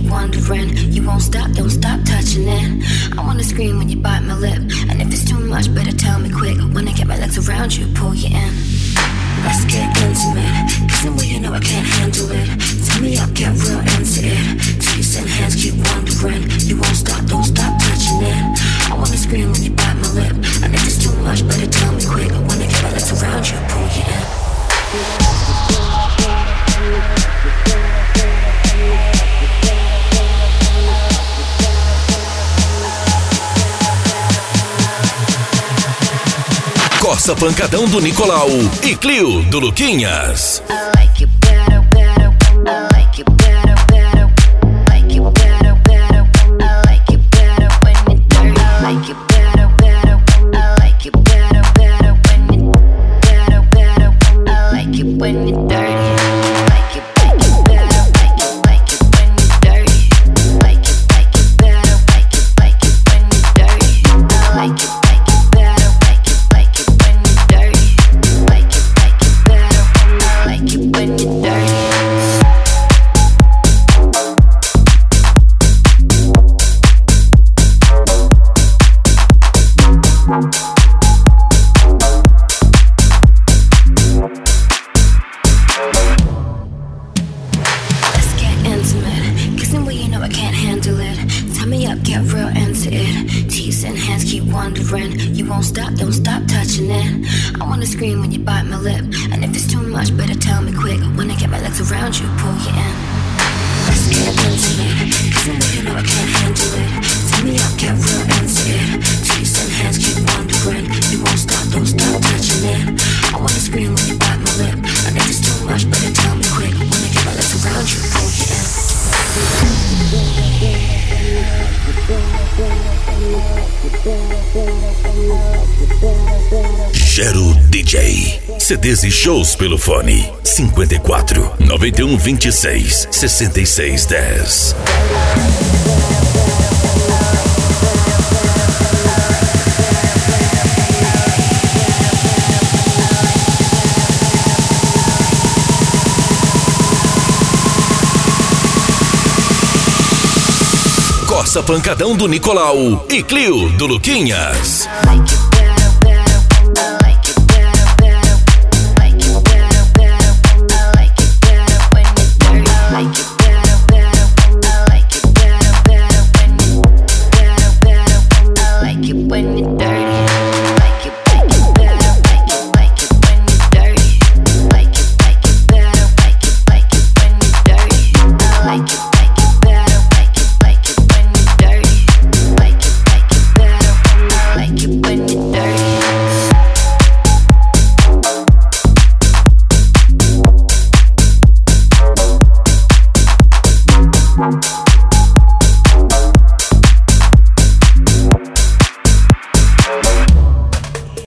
wondering. You won't stop, don't stop touching it. I wanna scream when you bite my lip, and if it's too much, better tell me quick. When I get my legs around you, pull you in. Let's get intimate, kissing where you know I can't handle it. Tell me up, get real into it. Teeth and hands keep wondering. You won't stop, don't stop touching it. I wanna scream when you bite my lip, and if it's too much, better tell me quick. When I get my legs around you, pull you in. Corsa Pancadão do Nicolau e Clio do Luquinhas. I like you better, better. I like you better, better. Like you better, better. I like you better when you're dirty. I like you better, better. I like you better, better when you're better, better. I like you when you're dirty. Like you better, like you when you're dirty. Like you better, like you when you're dirty. I like you. When you're dirty. Let's get intimate, kissing where you know I can't handle it. Tie me up, get real into it. Teeth and hands keep wondering. You won't stop, don't stop touching it. I wanna scream when you bite my lip, and if it's too much, better tell me quick. When I get my legs around you, pull you in. Let's get intimate, kissing where you know I can't handle it. Tie me up, get real into it. Teeth and hands keep wondering. You won't stop, don't stop touching it. I wanna scream when you bite my lip, and if it's too much, better tell me quick. When I get my legs around you, pull you in. Gero DJ. CDs e shows pelo fone 54 91 26 66 10. Corsa Pancadão do Nicolau e Clio do Luquinhas. Like